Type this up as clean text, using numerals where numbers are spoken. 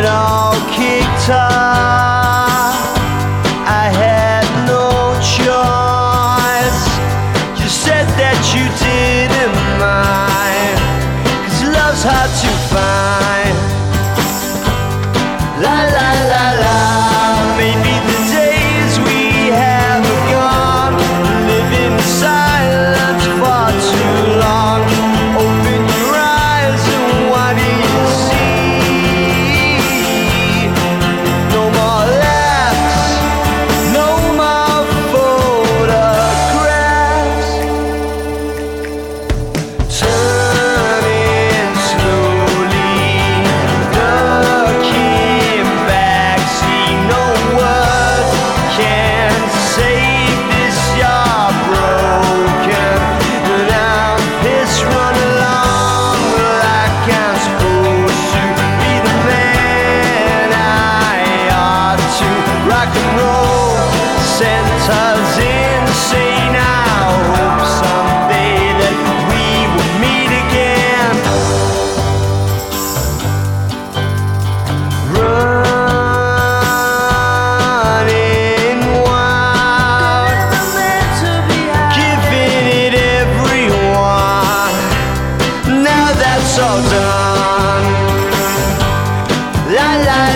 it all kicked off, I had no choice. You said that you didn't mind, 'cause love's hard to find. La la la la, maybe the days we have are gone. Living in silence for too long. Open your eyes and what do you see? No more laughs, no more photographs. Turning slowly, looking back, see no words can save this. You're broken, and I'm pissed. Run along like I'm supposed to be the man I ought to. Rock and roll sent us insane. I hope someday that we will meet again. Running wild, giving it everyone. Now that's all done. La la